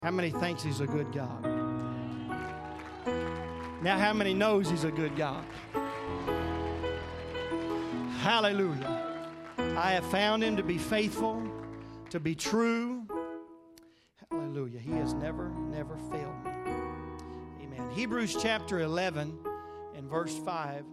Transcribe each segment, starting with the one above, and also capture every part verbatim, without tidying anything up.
How many thinks He's a good God? Now, how many knows He's a good God? Hallelujah. I have found Him to be faithful, to be true. Hallelujah. He has never, never failed me. Amen. Hebrews chapter eleven and verse five.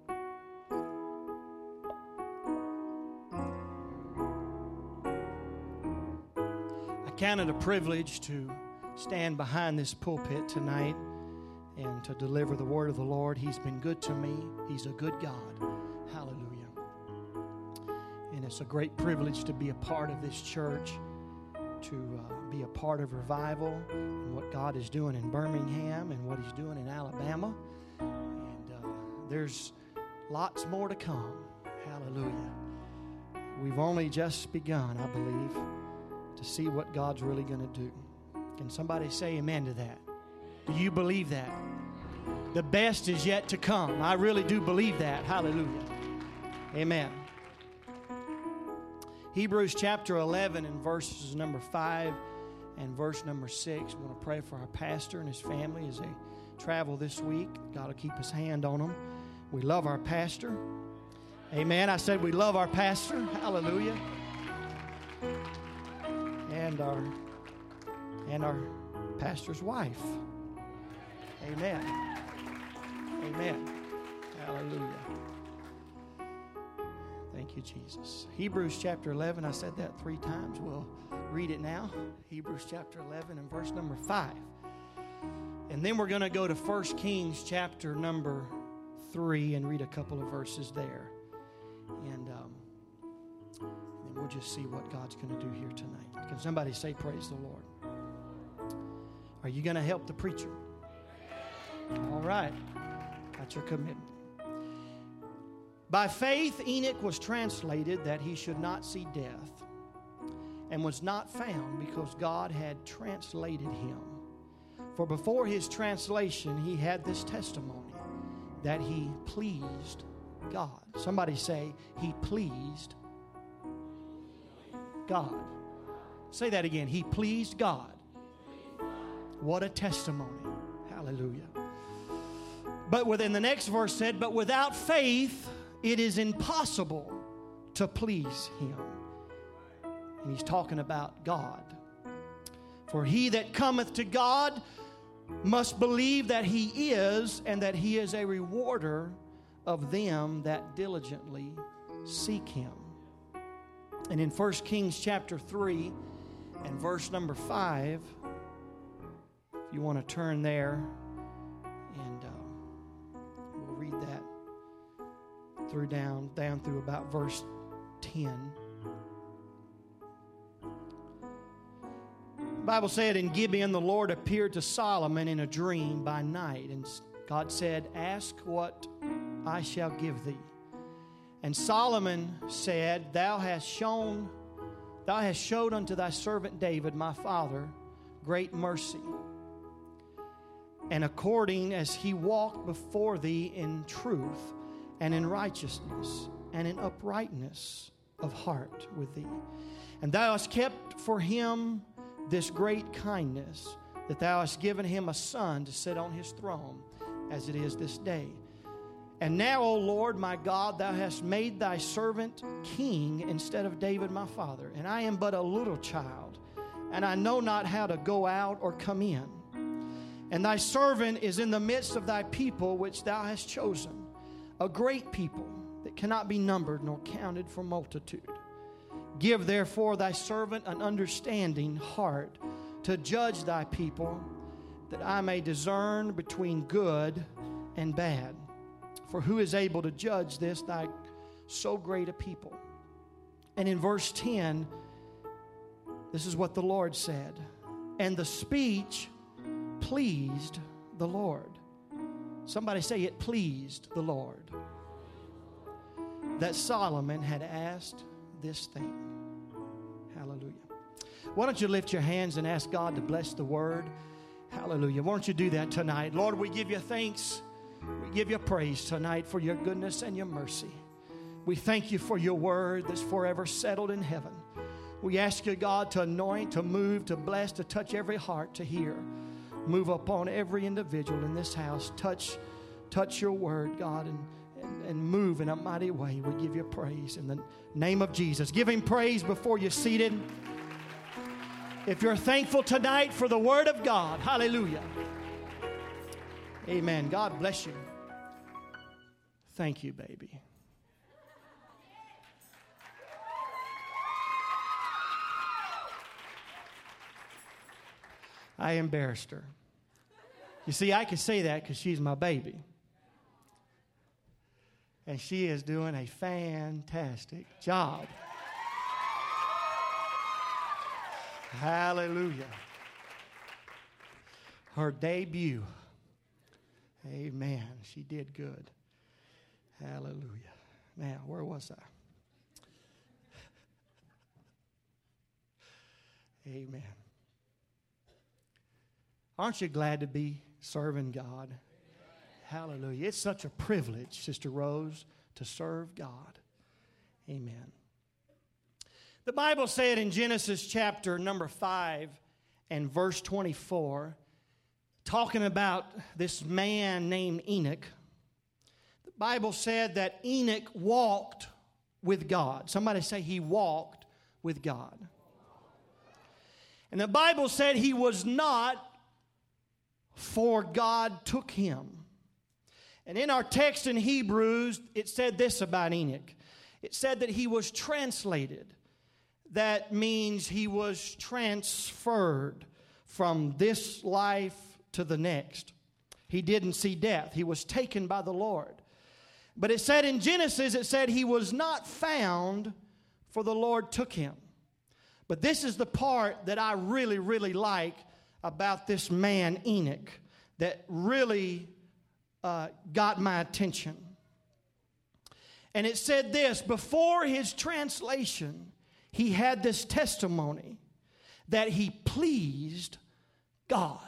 I count it a privilege to stand behind this pulpit tonight and to deliver the word of the Lord. He's been good to me. He's a good God. Hallelujah. And it's a great privilege to be a part of this church, to uh, be a part of revival and what God is doing in Birmingham and what He's doing in Alabama. And uh, there's lots more to come. Hallelujah. We've only just begun, I believe, to see what God's really going to do. Can somebody say amen to that? Do you believe that? The best is yet to come. I really do believe that. Hallelujah. Amen. Hebrews chapter eleven and verses number five and verse number six. We want to pray for our pastor and his family as they travel this week. God will keep His hand on them. We love our pastor. Amen. I said we love our pastor. Hallelujah. And our and our pastor's wife. Amen. Amen. Hallelujah. Thank you, Jesus. Hebrews chapter eleven, I said that three times. We'll read it now. Hebrews chapter eleven and verse number five. And then we're going to go to First Kings chapter number three and read a couple of verses there. And um, then we'll just see what God's going to do here tonight. Can somebody say praise the Lord? Are you going to help the preacher? All right. That's your commitment. By faith, Enoch was translated that he should not see death, and was not found because God had translated him. For before his translation, he had this testimony that he pleased God. Somebody say, he pleased God. Say that again. He pleased God. What a testimony. Hallelujah. But within the next verse said, but without faith, it is impossible to please Him. And he's talking about God. For he that cometh to God must believe that He is, and that He is a rewarder of them that diligently seek Him. And in First Kings chapter three and verse number five, if you want to turn there, and uh, we'll read that through down, down through about verse ten. The Bible said, in Gibeon the Lord appeared to Solomon in a dream by night, and God said, ask what I shall give thee. And Solomon said, Thou hast shown, thou hast showed unto thy servant David, my father, great mercy, and according as he walked before thee in truth and in righteousness and in uprightness of heart with thee. And thou hast kept for him this great kindness, that thou hast given him a son to sit on his throne, as it is this day. And now, O Lord, my God, thou hast made thy servant king instead of David my father. And I am but a little child, and I know not how to go out or come in. And thy servant is in the midst of thy people which thou hast chosen, a great people that cannot be numbered nor counted for multitude. Give therefore thy servant an understanding heart to judge thy people, that I may discern between good and bad. For who is able to judge this, thy so great a people? And in verse ten, this is what the Lord said. And the speech pleased the Lord. Somebody say, it pleased the Lord that Solomon had asked this thing. Hallelujah. Why don't you lift your hands and ask God to bless the word? Hallelujah. Why don't you do that tonight? Lord, we give you thanks. We give you praise tonight for your goodness and your mercy. We thank you for your word that's forever settled in heaven. We ask you, God, to anoint, to move, to bless, to touch every heart to hear. Move upon every individual in this house. Touch, touch your word, God, and, and, and move in a mighty way. We give you praise in the name of Jesus. Give him praise before you're seated. If you're thankful tonight for the word of God, hallelujah. Amen. God bless you. Thank you, baby. I embarrassed her. You see, I can say that because she's my baby. And she is doing a fantastic job. Hallelujah. Her debut. Amen. She did good. Hallelujah. Now, where was I? Amen. Aren't you glad to be serving God? Hallelujah. It's such a privilege, Sister Rose, to serve God. Amen. The Bible said in Genesis chapter number five and verse twenty-four, talking about this man named Enoch, the Bible said that Enoch walked with God. Somebody say he walked with God. And the Bible said he was not, for God took him. And in our text in Hebrews, it said this about Enoch. It said that he was translated. That means he was transferred from this life to the next. He didn't see death. He was taken by the Lord. But it said in Genesis, it said he was not found, for the Lord took him. But this is the part that I really, really like about this man Enoch that really uh, got my attention. And it said this: before his translation, he had this testimony that he pleased God.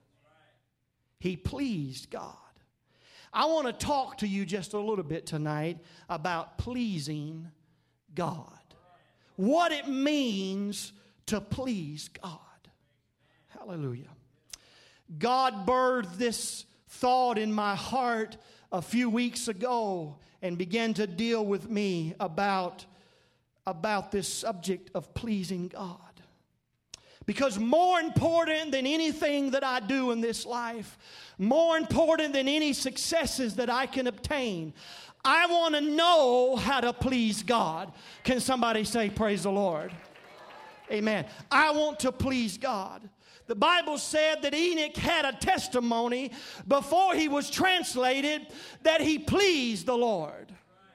He pleased God. I want to talk to you just a little bit tonight about pleasing God. What it means to please God. Hallelujah. God birthed this thought in my heart a few weeks ago and began to deal with me about, about this subject of pleasing God. Because more important than anything that I do in this life, more important than any successes that I can obtain, I want to know how to please God. Can somebody say, praise the Lord? Amen. I want to please God. The Bible said that Enoch had a testimony before he was translated that he pleased the Lord.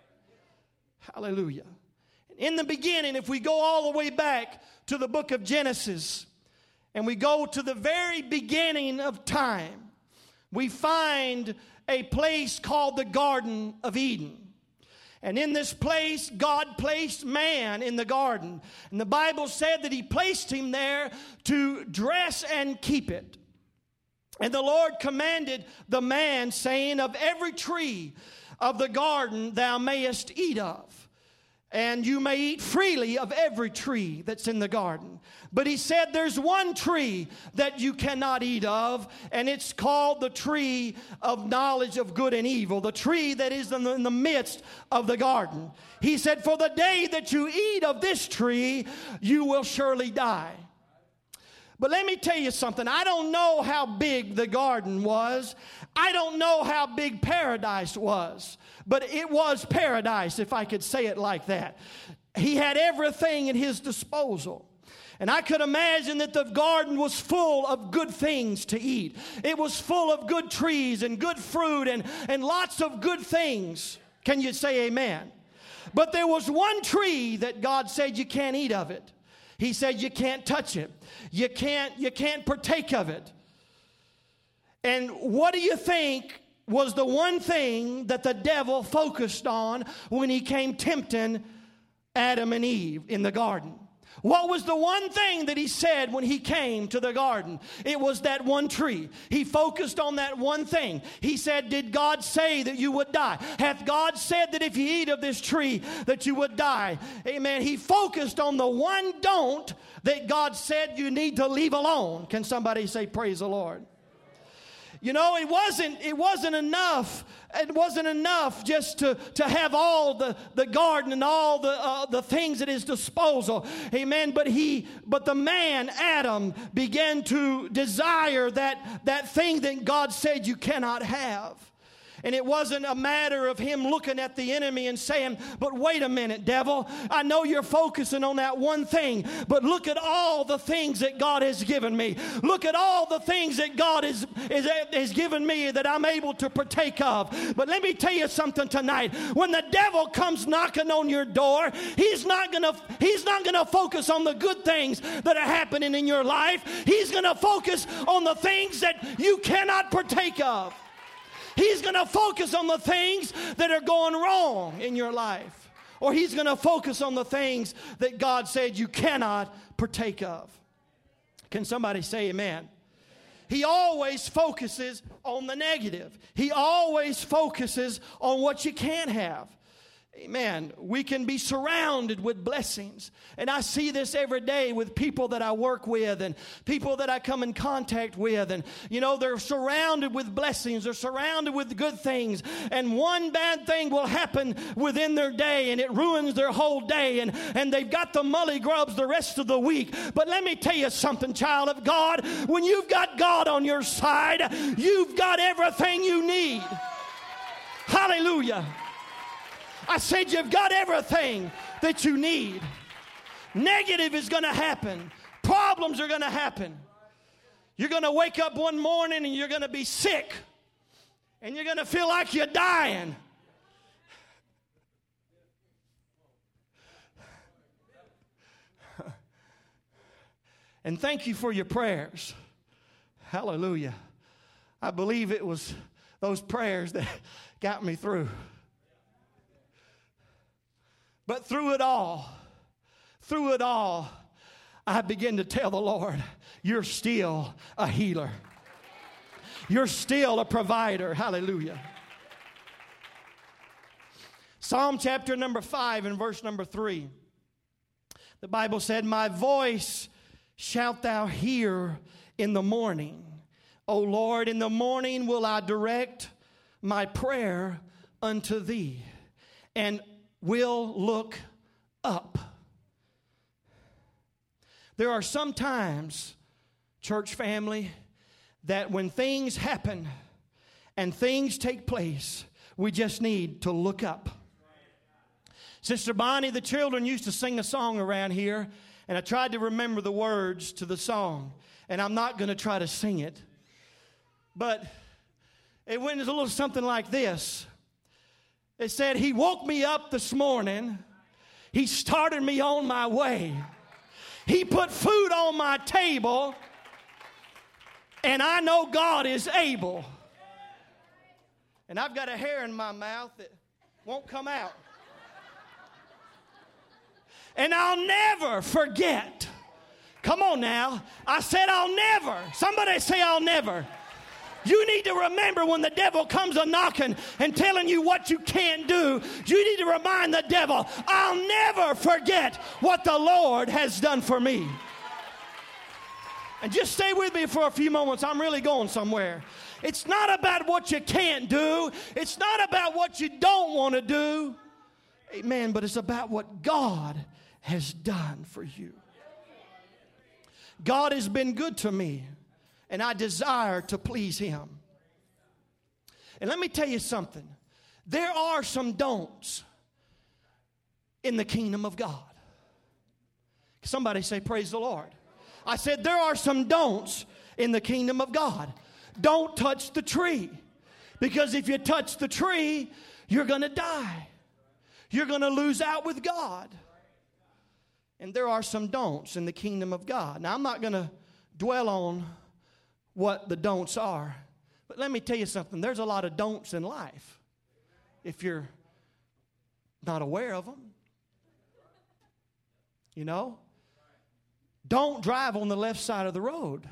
Hallelujah. In the beginning, if we go all the way back to the book of Genesis and we go to the very beginning of time, we find a place called the Garden of Eden. And in this place, God placed man in the garden. And the Bible said that he placed him there to dress and keep it. And the Lord commanded the man, saying, of every tree of the garden thou mayest eat of. And you may eat freely of every tree that's in the garden. But he said there's one tree that you cannot eat of, and it's called the tree of knowledge of good and evil, the tree that is in the, in the midst of the garden. He said, for the day that you eat of this tree, you will surely die. But let me tell you something. I don't know how big the garden was. I don't know how big paradise was. But it was paradise, if I could say it like that. He had everything at his disposal. And I could imagine that the garden was full of good things to eat. It was full of good trees and good fruit and, and lots of good things. Can you say amen? But there was one tree that God said you can't eat of it. He said you can't touch it. You can't, you can't partake of it. And what do you think was the one thing that the devil focused on when he came tempting Adam and Eve in the garden? What was the one thing that he said when he came to the garden? It was that one tree. He focused on that one thing. He said, did God say that you would die? Hath God said that if you eat of this tree that you would die? Amen. He focused on the one don't that God said you need to leave alone. Can somebody say praise the Lord? You know, it wasn't, it wasn't enough. It wasn't enough just to, to have all the, the garden and all the, uh, the things at his disposal. Amen. But he, but the man, Adam, began to desire that, that thing that God said you cannot have. And it wasn't a matter of him looking at the enemy and saying, but wait a minute, devil. I know you're focusing on that one thing, but look at all the things that God has given me. Look at all the things that God is, is, is given me that I'm able to partake of. But let me tell you something tonight. When the devil comes knocking on your door, he's not gonna, he's not gonna focus on the good things that are happening in your life. He's gonna focus on the things that you cannot partake of. He's going to focus on the things that are going wrong in your life. Or he's going to focus on the things that God said you cannot partake of. Can somebody say amen? He always focuses on the negative. He always focuses on what you can't have. Amen. We can be surrounded with blessings. And I see this every day with people that I work with and people that I come in contact with. And, you know, they're surrounded with blessings. They're surrounded with good things. And one bad thing will happen within their day and it ruins their whole day. And, and they've got the mully grubs the rest of the week. But let me tell you something, child of God. When you've got God on your side, you've got everything you need. Hallelujah. I said you've got everything that you need. Negative is going to happen. Problems are going to happen. You're going to wake up one morning and you're going to be sick. And you're going to feel like you're dying. And thank you for your prayers. Hallelujah. I believe it was those prayers that got me through. But through it all, through it all, I began to tell the Lord, you're still a healer. You're still a provider. Hallelujah. Psalm chapter number five and verse number three. The Bible said, my voice shalt thou hear in the morning. O Lord, in the morning will I direct my prayer unto thee. And will look up. There are some times, church family, that when things happen and things take place, we just need to look up. Sister Bonnie, the children used to sing a song around here, and I tried to remember the words to the song, and I'm not going to try to sing it. But it went a little something like this. It said, he woke me up this morning. He started me on my way. He put food on my table. And I know God is able. And I've got a hair in my mouth that won't come out. And I'll never forget. Come on now. I said I'll never. Somebody say I'll never. You need to remember when the devil comes a knocking and telling you what you can't do, you need to remind the devil, I'll never forget what the Lord has done for me. And just stay with me for a few moments. I'm really going somewhere. It's not about what you can't do. It's not about what you don't want to do. Amen. But it's about what God has done for you. God has been good to me. And I desire to please him. And let me tell you something. There are some don'ts in the kingdom of God. Somebody say, praise the Lord. I said there are some don'ts in the kingdom of God. Don't touch the tree. Because if you touch the tree, you're going to die. You're going to lose out with God. And there are some don'ts in the kingdom of God. Now, I'm not going to dwell on what the don'ts are. But let me tell you something. There's a lot of don'ts in life if you're not aware of them. You know? Don't drive on the left side of the road.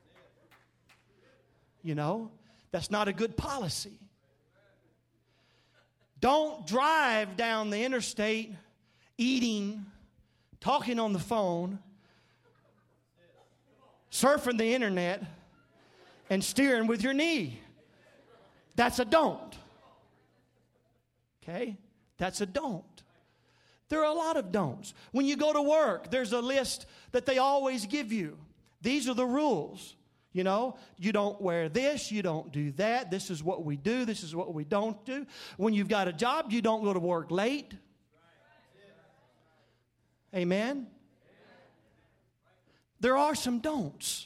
You know, that's not a good policy. Don't drive down the interstate eating, talking on the phone, surfing the internet, and steering with your knee. That's a don't. Okay? That's a don't. There are a lot of don'ts. When you go to work, there's a list that they always give you. These are the rules. You know, you don't wear this, you don't do that. This is what we do, this is what we don't do. When you've got a job, you don't go to work late. Amen? There are some don'ts.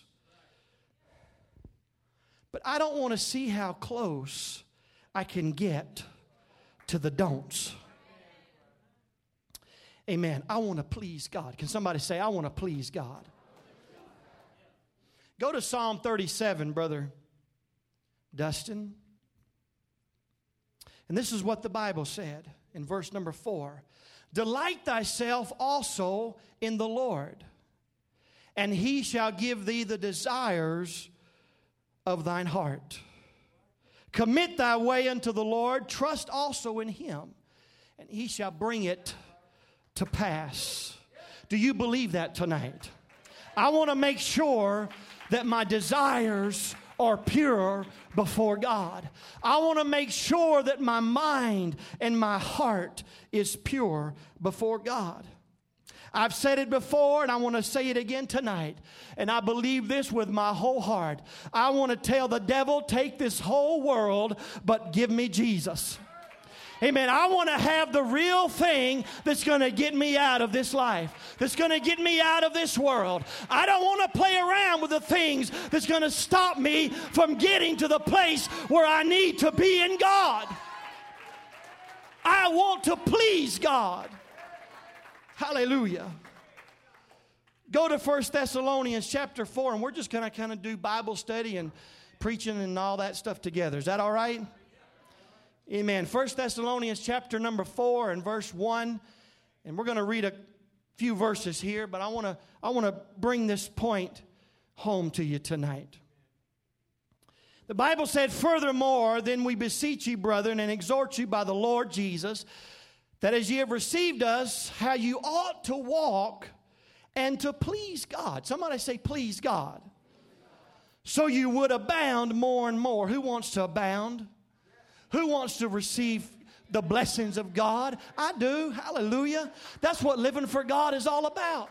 But I don't want to see how close I can get to the don'ts. Amen. I want to please God. Can somebody say, I want to please God? Go to Psalm thirty-seven, Brother Dustin. And this is what the Bible said in verse number four. Delight thyself also in the Lord, and he shall give thee the desires of thine heart. Commit thy way unto the Lord, trust also in him, and he shall bring it to pass. Do you believe that tonight? I want to make sure that my desires are pure before God. I want to make sure that my mind and my heart is pure before God. I've said it before, and I want to say it again tonight. And I believe this with my whole heart. I want to tell the devil, take this whole world, but give me Jesus. Amen. I want to have the real thing that's going to get me out of this life, that's going to get me out of this world. I don't want to play around with the things that's going to stop me from getting to the place where I need to be in God. I want to please God. Hallelujah. Go to First Thessalonians chapter four, and we're just going to kind of do Bible study and preaching and all that stuff together. Is that all right? Amen. First Thessalonians chapter number four and verse one. And we're going to read a few verses here, but I want to I want to bring this point home to you tonight. The Bible said, furthermore, then we beseech you, brethren, and exhort you by the Lord Jesus, that as ye have received us, how you ought to walk and to please God. Somebody say, please God. So you would abound more and more. Who wants to abound? Who wants to receive the blessings of God? I do. Hallelujah. That's what living for God is all about.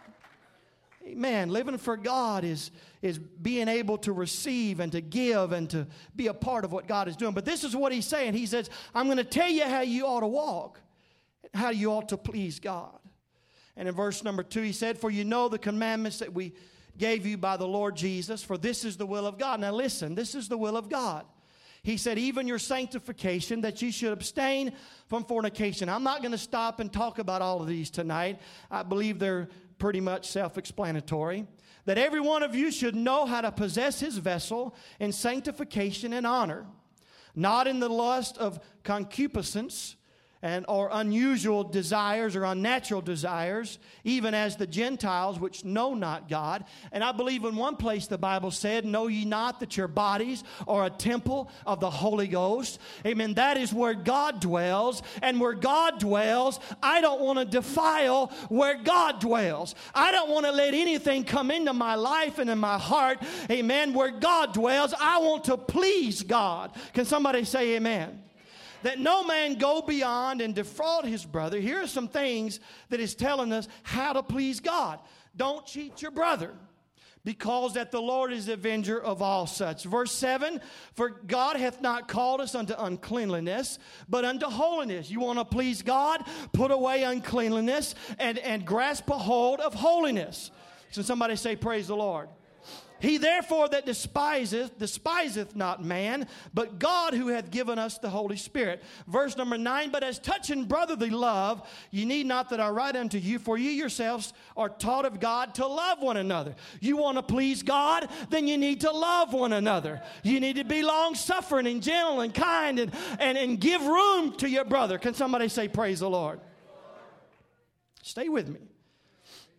Amen. Living for God is, is being able to receive and to give and to be a part of what God is doing. But this is what he's saying. He says, I'm going to tell you how you ought to walk, how you ought to please God. And in verse number two, he said, for you know the commandments that we gave you by the Lord Jesus, for this is the will of God. Now listen, this is the will of God. He said, even your sanctification, that you should abstain from fornication. I'm not going to stop and talk about all of these tonight. I believe they're pretty much self-explanatory. That every one of you should know how to possess his vessel in sanctification and honor, not in the lust of concupiscence and or unusual desires or unnatural desires, even as the Gentiles which know not God. And I believe in one place the Bible said, know ye not that your bodies are a temple of the Holy Ghost? Amen. That is where God dwells. And where God dwells, I don't want to defile where God dwells. I don't want to let anything come into my life and in my heart. Amen. Where God dwells, I want to please God. Can somebody say amen? That no man go beyond and defraud his brother. Here are some things that is telling us how to please God. Don't cheat your brother, because that the Lord is the avenger of all such. Verse seven, for God hath not called us unto uncleanliness, but unto holiness. You want to please God? Put away uncleanliness and, and grasp a hold of holiness. So somebody say, praise the Lord. He therefore that despiseth, despiseth not man, but God who hath given us the Holy Spirit. Verse number nine, but as touching brotherly love, ye need not that I write unto you, for ye yourselves are taught of God to love one another. You want to please God? Then you need to love one another. You need to be long-suffering and gentle and kind and, and, and give room to your brother. Can somebody say praise the Lord? Stay with me.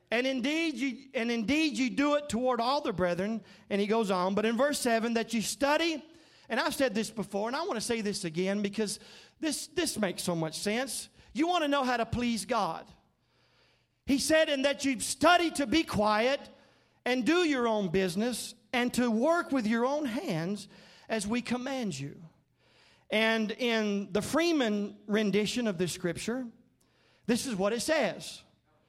And indeed, you, and indeed you do it toward all the brethren. And he goes on. But in verse seven, that you study, and I've said this before, and I want to say this again because this, this makes so much sense. You want to know how to please God. He said, and that you study to be quiet and do your own business and to work with your own hands as we command you. And in the Freeman rendition of this scripture, this is what it says.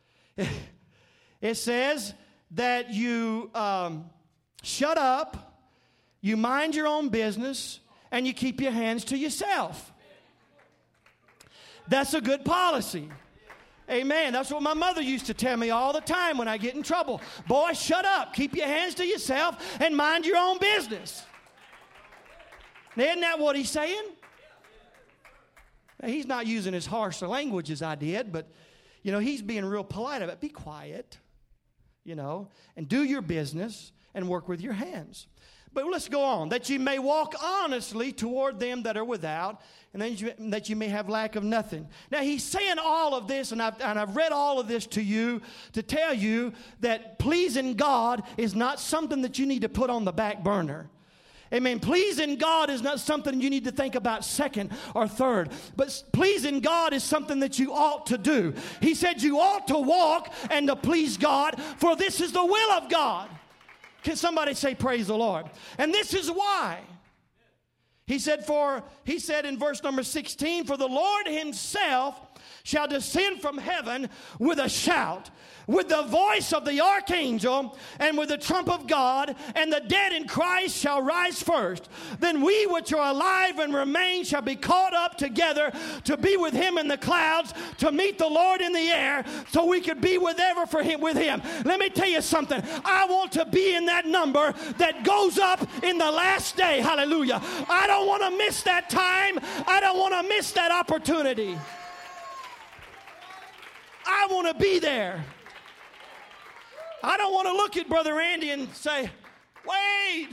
It says that you um, shut up, you mind your own business, and you keep your hands to yourself. That's a good policy. Amen. That's what my mother used to tell me all the time when I get in trouble. Boy, shut up, keep your hands to yourself, and mind your own business. Now, isn't that what he's saying? Now, he's not using as harsh a language as I did, but, you know, he's being real polite about it. Be quiet, you know, and do your business and work with your hands. But let's go on. That you may walk honestly toward them that are without, and then you, that you may have lack of nothing. Now, he's saying all of this, and I've, and I've read all of this to you to tell you that pleasing God is not something that you need to put on the back burner. Amen. Pleasing God is not something you need to think about second or third. But pleasing God is something that you ought to do. He said you ought to walk and to please God, for this is the will of God. Can somebody say praise the Lord? And this is why. He said for he said in verse number sixteen, for the Lord himself shall descend from heaven with a shout, with the voice of the archangel, and with the trump of God, and the dead in Christ shall rise first. Then we which are alive and remain shall be caught up together to be with him in the clouds, to meet the Lord in the air, so we could be with ever for him with him. Let me tell you something. I want to be in that number that goes up in the last day. Hallelujah. I don't want to miss that time. I don't want to miss that opportunity. I want to be there. I don't want to look at Brother Andy and say, wait.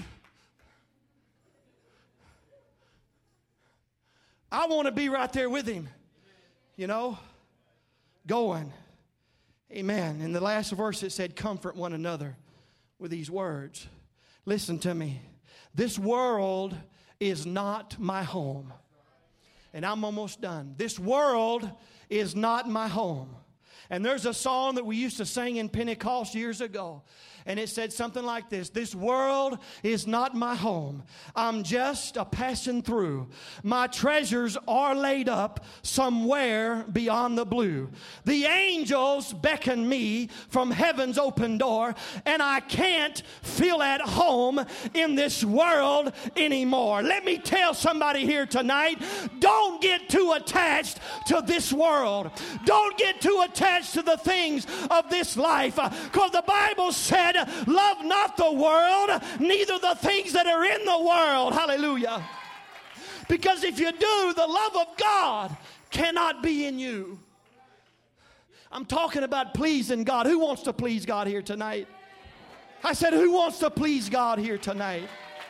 I want to be right there with him, you know, going. Amen. In the last verse it said, comfort one another with these words. Listen to me. This world is not my home. And I'm almost done. This world is not my home. And there's a song that we used to sing in Pentecost years ago. And it said something like this. This world is not my home. I'm just a passing through. My treasures are laid up somewhere beyond the blue. The angels beckon me from heaven's open door. And I can't feel at home in this world anymore. Let me tell somebody here tonight. Don't get too attached to this world. Don't get too attached to the things of this life. Because the Bible said, love not the world, neither the things that are in the world. Hallelujah. Because if you do, the love of God cannot be in you. I'm talking about pleasing God. Who wants to please God here tonight? I said, who wants to please God here tonight?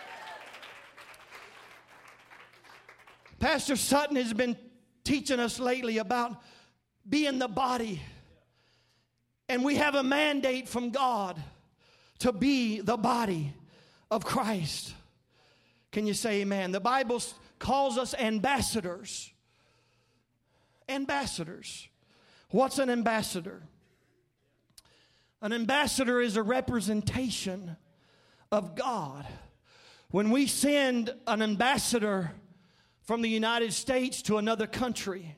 Pastor Sutton has been teaching us lately about being the body. And we have a mandate from God to be the body of Christ. Can you say amen? The Bible calls us ambassadors. Ambassadors. What's an ambassador? An ambassador is a representation of God. When we send an ambassador from the United States to another country,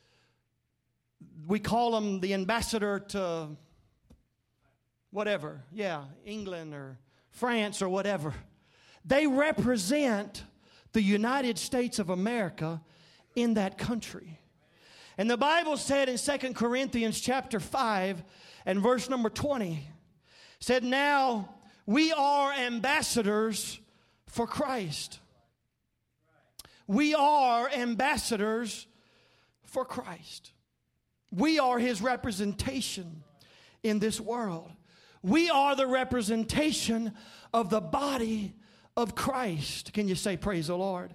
we call them the ambassador to whatever, yeah, England or France or whatever. They represent the United States of America in that country. And the Bible said in Second Corinthians chapter five and verse number twenty, said, now we are ambassadors for Christ. We are ambassadors for Christ. We are his representation in this world. We are the representation of the body of Christ. Can you say praise the Lord?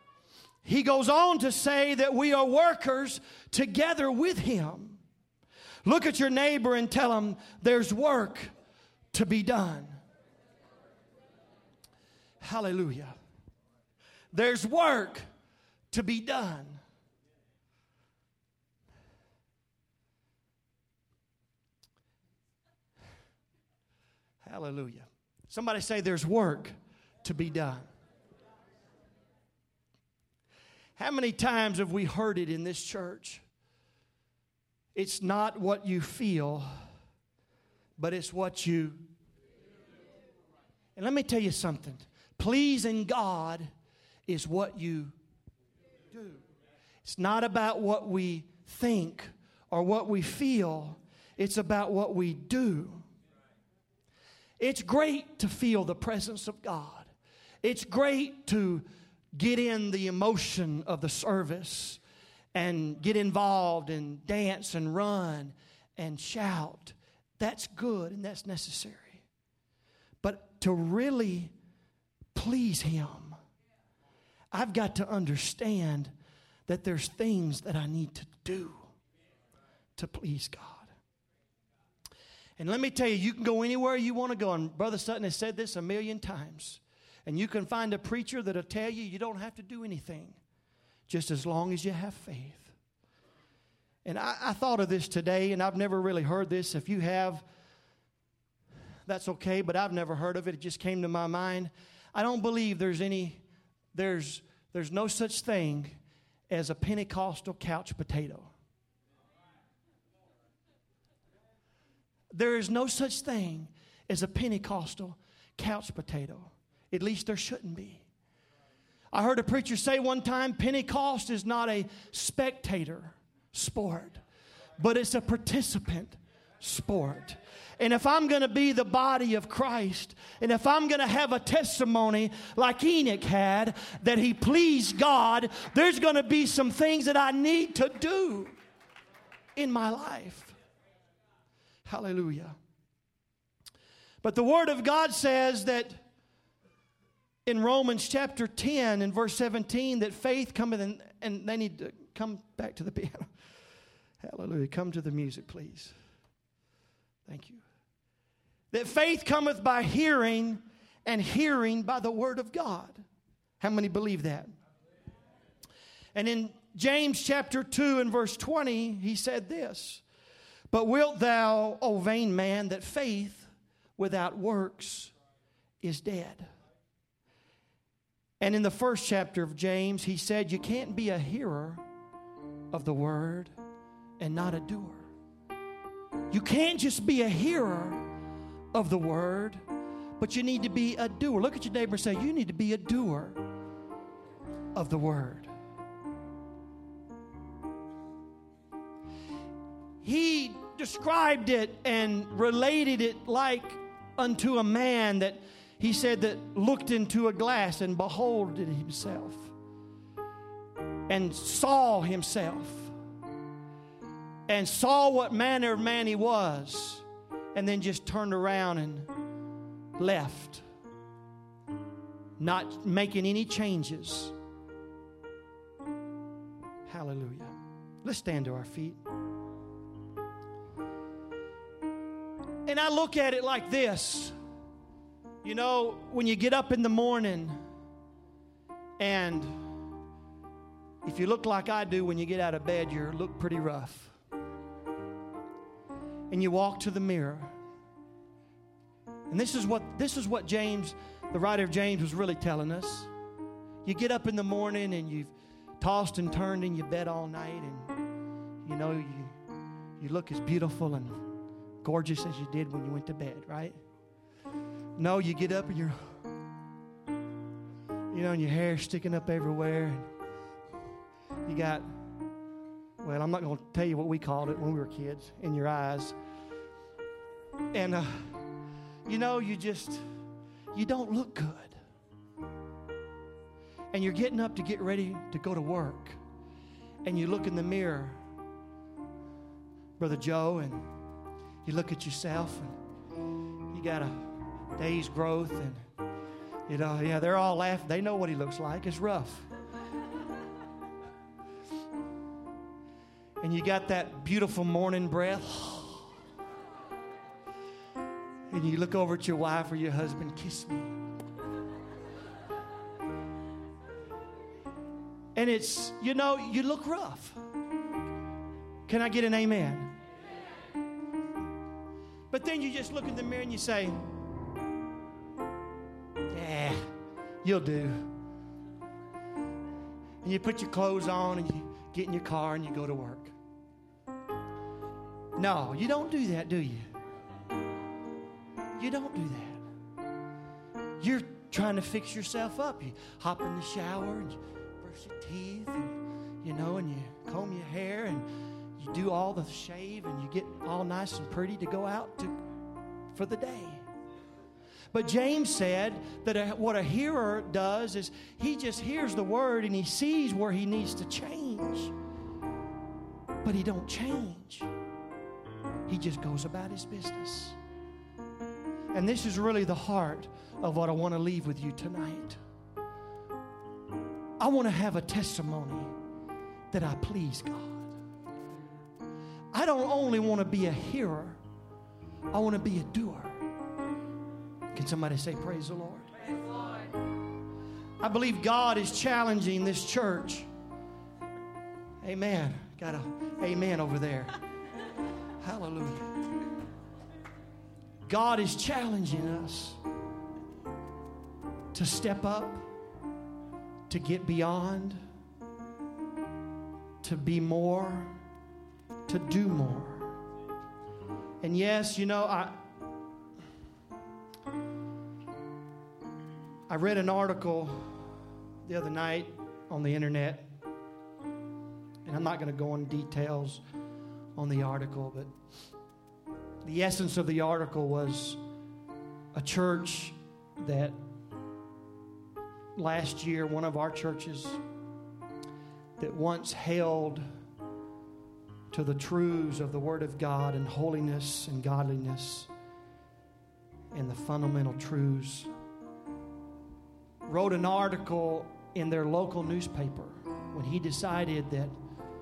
He goes on to say that we are workers together with him. Look at your neighbor and tell them there's work to be done. Hallelujah. There's work to be done. Hallelujah. Somebody say there's work to be done. How many times have we heard it in this church? It's not what you feel, but it's what you. And let me tell you something. Pleasing God is what you do. It's not about what we think or what we feel. It's about what we do. It's great to feel the presence of God. It's great to get in the emotion of the service and get involved and dance and run and shout. That's good and that's necessary. But to really please Him, I've got to understand that there's things that I need to do to please God. And let me tell you, you can go anywhere you want to go. And Brother Sutton has said this a million times. And you can find a preacher that'll tell you you don't have to do anything, just as long as you have faith. And I, I thought of this today, and I've never really heard this. If you have, that's okay, but I've never heard of it. It just came to my mind. I don't believe there's any, there's, there's no such thing as a Pentecostal couch potato. There is no such thing as a Pentecostal couch potato. At least there shouldn't be. I heard a preacher say one time, Pentecost is not a spectator sport, but it's a participant sport. And if I'm going to be the body of Christ, and if I'm going to have a testimony like Enoch had, that he pleased God, there's going to be some things that I need to do in my life. Hallelujah. But the Word of God says that in Romans chapter ten and verse seventeen, that faith cometh, in, and they need to come back to the piano. Hallelujah. Come to the music, please. Thank you. That faith cometh by hearing, and hearing by the Word of God. How many believe that? And in James chapter two and verse twenty, he said this, but wilt thou, O vain man, that faith without works is dead. And in the first chapter of James, he said, you can't be a hearer of the word and not a doer. You can't just be a hearer of the word, but you need to be a doer. Look at your neighbor and say, you need to be a doer of the word. He described it and related it like unto a man that he said that looked into a glass and beholded himself and saw himself and saw what manner of man he was, and then just turned around and left, not making any changes. Hallelujah. Let's stand to our feet. And I look at it like this. You know, when you get up in the morning, and if you look like I do when you get out of bed, you look pretty rough. And you walk to the mirror. And this is what this is what James, the writer of James, was really telling us. You get up in the morning and you've tossed and turned in your bed all night, and you know you you look as beautiful and gorgeous as you did when you went to bed, right? No, you get up and you're, you know, and your hair's sticking up everywhere. And you got, well, I'm not going to tell you what we called it when we were kids, in your eyes. And, uh, you know, you just, you don't look good. And you're getting up to get ready to go to work. And you look in the mirror, Brother Joe, and you look at yourself, and you got a day's growth, and you know, yeah, they're all laughing. They know what he looks like. It's rough. And you got that beautiful morning breath. and you look over at your wife or your husband, kiss me. And it's, you know, you look rough. Can I get an amen? But then you just look in the mirror and you say, yeah, you'll do. And you put your clothes on and you get in your car and you go to work. No, you don't do that, do you? You don't do that. You're trying to fix yourself up. You hop in the shower and you brush your teeth and, you know, and you comb your hair and you do all the shave and you get all nice and pretty to go out to, for the day. But James said that a, what a hearer does is he just hears the word and he sees where he needs to change. But he don't change. He just goes about his business. And this is really the heart of what I want to leave with you tonight. I want to have a testimony that I please God. I don't only want to be a hearer, I want to be a doer. Can somebody say praise the Lord? Praise the Lord. I believe God is challenging this church. Amen. Got a amen over there. Hallelujah. God is challenging us to step up, to get beyond, to be more, to do more. And yes, you know, I I read an article the other night on the internet, and I'm not going to go into details on the article, but the essence of the article was a church that last year, one of our churches that once held to the truths of the Word of God and holiness and godliness and the fundamental truths, wrote an article in their local newspaper when he decided that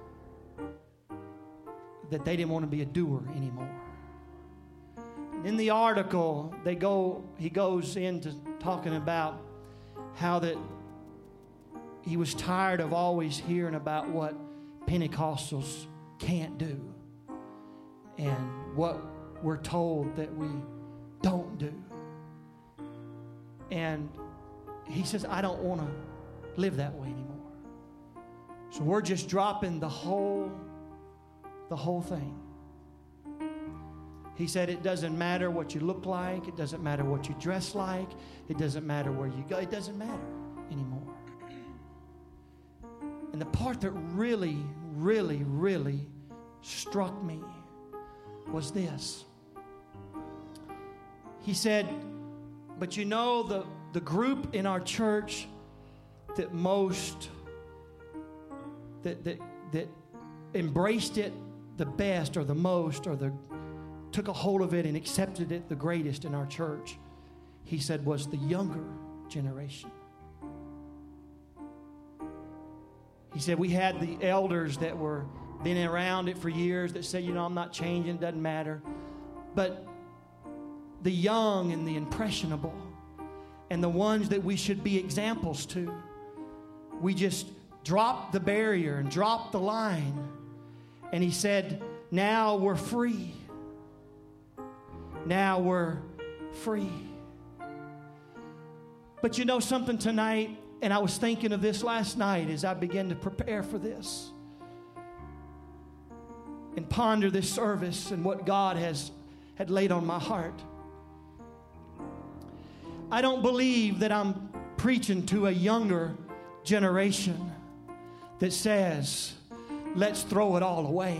that they didn't want to be a doer anymore. And in the article, they go he goes into talking about how that he was tired of always hearing about what Pentecostals can't do and what we're told that we don't do. And he says, I don't want to live that way anymore. So we're just dropping the whole, the whole thing. He said, it doesn't matter what you look like. It doesn't matter what you dress like. It doesn't matter where you go. It doesn't matter anymore. And the part that really, really, really struck me was this. He said, but you know, the, the group in our church that most, that, that, that embraced it the best or the most or the took a hold of it and accepted it the greatest in our church, he said, was the younger generation. He said, we had the elders that were been around it for years that said, you know, I'm not changing, it doesn't matter. But the young and the impressionable and the ones that we should be examples to, we just dropped the barrier and dropped the line. And he said, now we're free. Now we're free. But you know something tonight, and I was thinking of this last night as I began to prepare for this and ponder this service and what God has had laid on my heart. I don't believe that I'm preaching to a younger generation that says, let's throw it all away.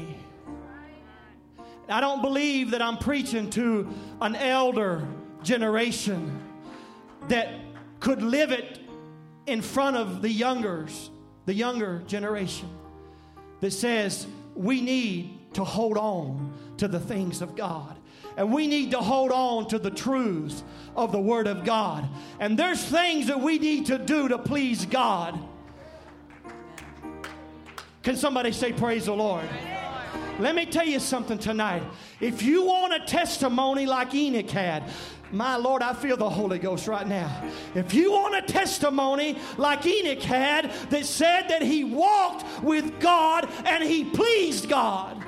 I don't believe that I'm preaching to an elder generation that could live it in front of the youngers, the younger generation that says we need to hold on to the things of God. And we need to hold on to the truths of the Word of God. And there's things that we need to do to please God. Can somebody say praise the Lord? Let me tell you something tonight. If you want a testimony like Enoch had, my Lord, I feel the Holy Ghost right now. If you want a testimony like Enoch had that said that he walked with God and he pleased God,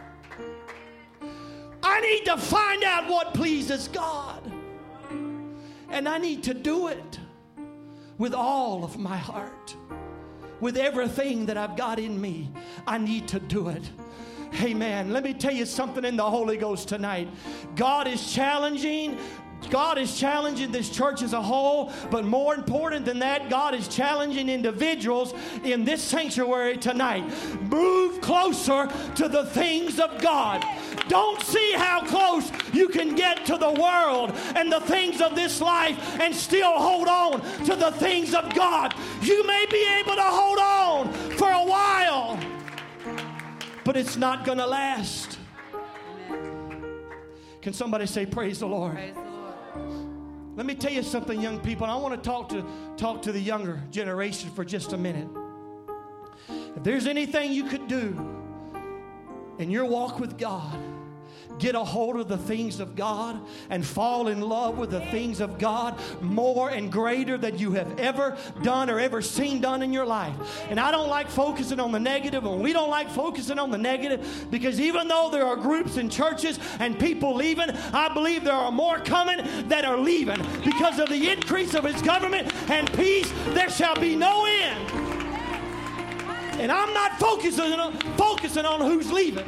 I need to find out what pleases God. And I need to do it with all of my heart. With everything that I've got in me, I need to do it. Amen. Let me tell you something in the Holy Ghost tonight. God is challenging God is challenging this church as a whole, but more important than that, God is challenging individuals in this sanctuary tonight. Move closer to the things of God. Don't see how close you can get to the world and the things of this life and still hold on to the things of God. You may be able to hold on for a while, but it's not going to last. Can somebody say, praise the Lord? Praise the Lord. Let me tell you something, young people. I want to talk to talk to the younger generation for just a minute. If there's anything you could do in your walk with God, get a hold of the things of God and fall in love with the things of God more and greater than you have ever done or ever seen done in your life. And I don't like focusing on the negative, and we don't like focusing on the negative, because even though there are groups and churches and people leaving, I believe there are more coming that are leaving because of the increase of His government and peace. There shall be no end. And I'm not focusing on, focusing on who's leaving.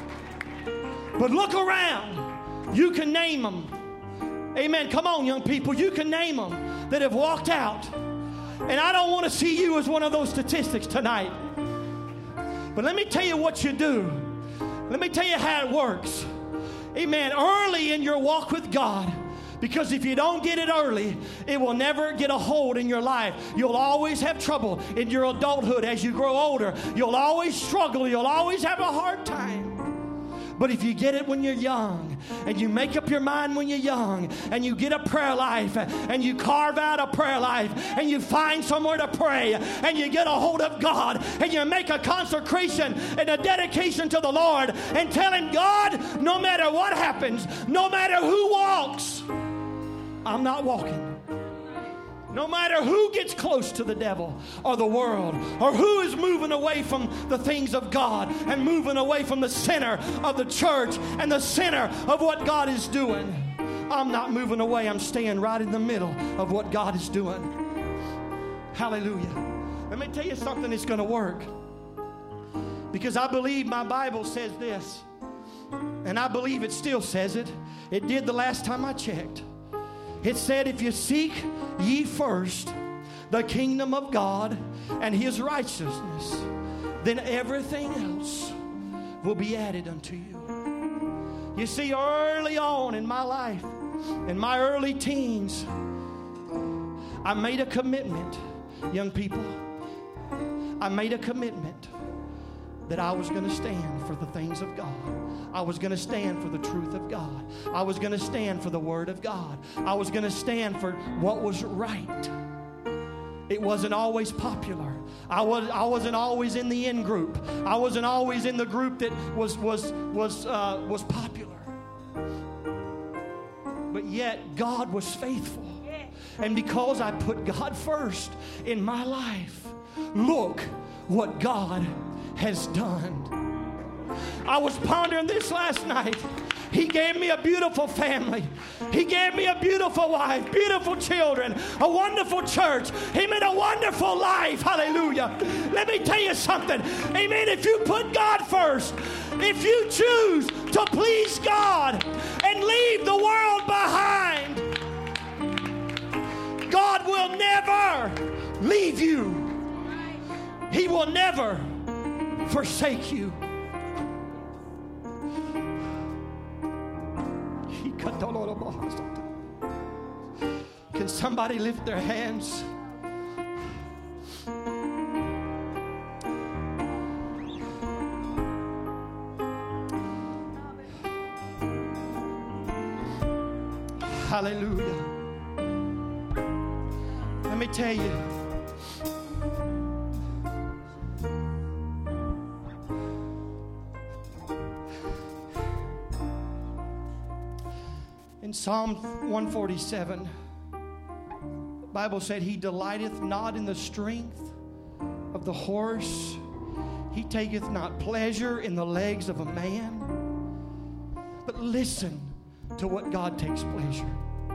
But look around. You can name them. Amen. Come on, young people. You can name them that have walked out. And I don't want to see you as one of those statistics tonight. But let me tell you what you do. Let me tell you how it works. Amen. Early in your walk with God, because if you don't get it early, it will never get a hold in your life. You'll always have trouble in your adulthood as you grow older. You'll always struggle. You'll always have a hard time. But if you get it when you're young, and you make up your mind when you're young, and you get a prayer life, and you carve out a prayer life, and you find somewhere to pray, and you get a hold of God, and you make a consecration and a dedication to the Lord, and tell Him, God, no matter what happens, no matter who walks, I'm not walking. No matter who gets close to the devil or the world, or who is moving away from the things of God and moving away from the center of the church and the center of what God is doing, I'm not moving away. I'm staying right in the middle of what God is doing. Hallelujah. Let me tell you something that's going to work. Because I believe my Bible says this, and I believe it still says it. It did the last time I checked. It said, if you seek ye first the kingdom of God and His righteousness, then everything else will be added unto you. You see, early on in my life, in my early teens, I made a commitment, young people. I made a commitment that I was going to stand for the things of God. I was going to stand for the truth of God. I was going to stand for the Word of God. I was going to stand for what was right. It wasn't always popular. I, was, I wasn't always in the in group. I wasn't always in the group that was, was, was, uh, was popular. But yet, God was faithful. And because I put God first in my life, look what God has done. I was pondering this last night. He gave me a beautiful family. He gave me a beautiful wife, beautiful children, a wonderful church. He made a wonderful life. Hallelujah. Let me tell you something. Amen. If you put God first, if you choose to please God and leave the world behind, God will never leave you. He will never forsake you. Can somebody lift their hands? Hallelujah. Let me tell you, In Psalm one forty-seven, the Bible said, He delighteth not in the strength of the horse. He taketh not pleasure in the legs of a man. But listen to what God takes pleasure.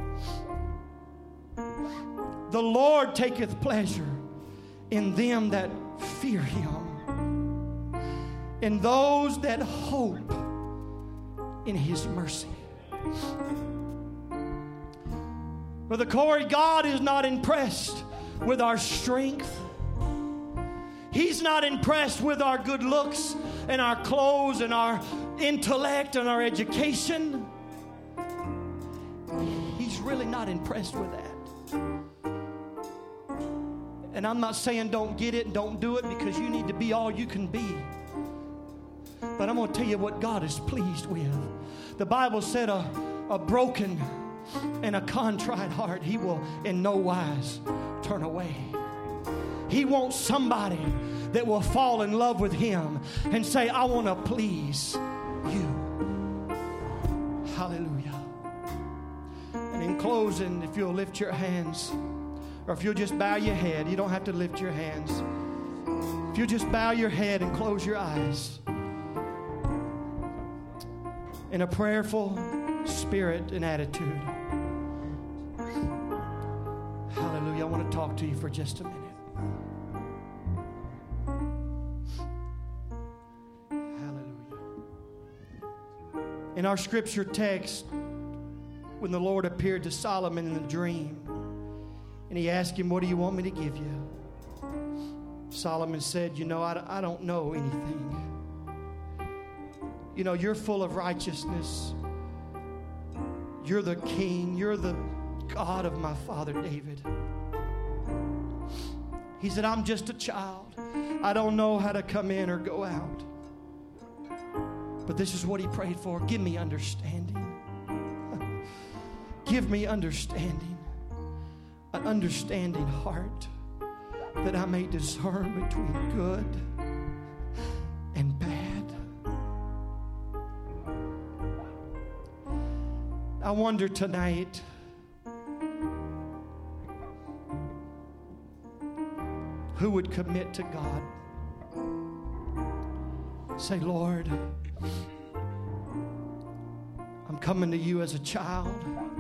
The Lord taketh pleasure in them that fear Him, in those that hope in His mercy. Brother Corey, God is not impressed with our strength. He's not impressed with our good looks and our clothes and our intellect and our education. He's really not impressed with that. And I'm not saying don't get it and don't do it, because you need to be all you can be. But I'm going to tell you what God is pleased with. The Bible said a, a broken and a contrite heart He will in no wise turn away. He wants somebody that will fall in love with Him and say, I want to please You. Hallelujah. And in closing, if you'll lift your hands, or if you'll just bow your head, you don't have to lift your hands. If you just bow your head and close your eyes, in a prayerful spirit and attitude. Hallelujah. I want to talk to you for just a minute. In our scripture text, when the Lord appeared to Solomon in a dream, and He asked him, what do you want me to give you? Solomon said, you know, I, I don't know anything. You know, you're full of righteousness. You're the king. You're the God of my father David. He said, I'm just a child. I don't know how to come in or go out. But this is what he prayed for. Give me understanding. Give me understanding. An understanding heart, that I may discern between good and bad. I wonder tonight, who would commit to God? Say, Lord, I'm coming to You as a child.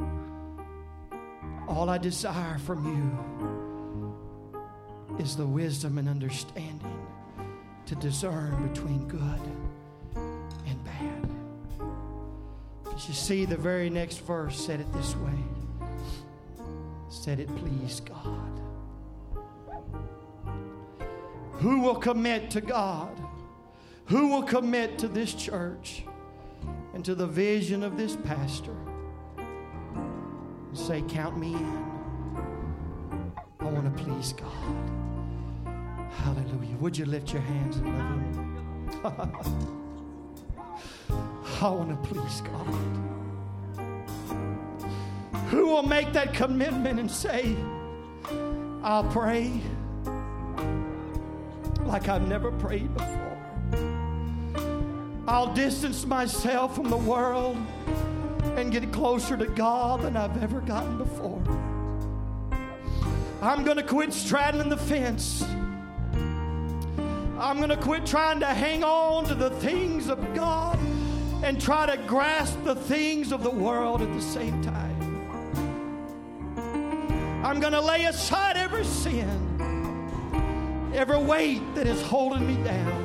All I desire from You is the wisdom and understanding to discern between good and bad. As you see, the very next verse said it this way. Said it pleased God. Who will commit to God? Who will commit to this church and to the vision of this pastor? And say, count me in. I want to please God. Hallelujah. Would you lift your hands and love Him? I want to please God. Who will make that commitment and say, I'll pray like I've never prayed before. I'll distance myself from the world and get closer to God than I've ever gotten before. I'm going to quit straddling the fence. I'm going to quit trying to hang on to the things of God and try to grasp the things of the world at the same time. I'm going to lay aside every sin, every weight that is holding me down.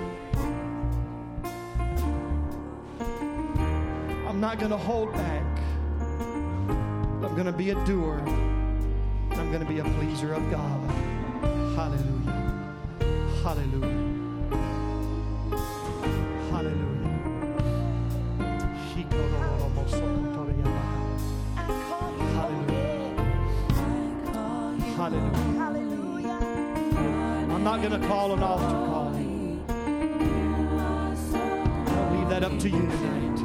I'm not going to hold back. I'm going to be a doer. I'm going to be a pleaser of God. Hallelujah. Hallelujah. Hallelujah. Hallelujah. Hallelujah. I'm not going to call an altar call. I'll leave that up to you tonight.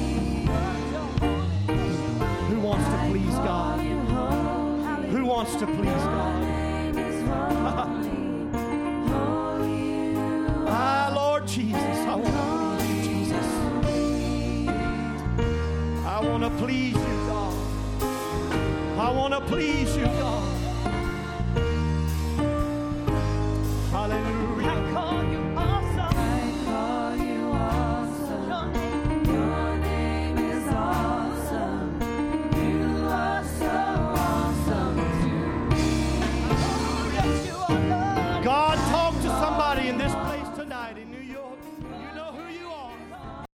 Who wants to please God? Who wants to please God? Ah, Lord Jesus, I want to please You, Jesus. I want to please You, God. I want to please you, God.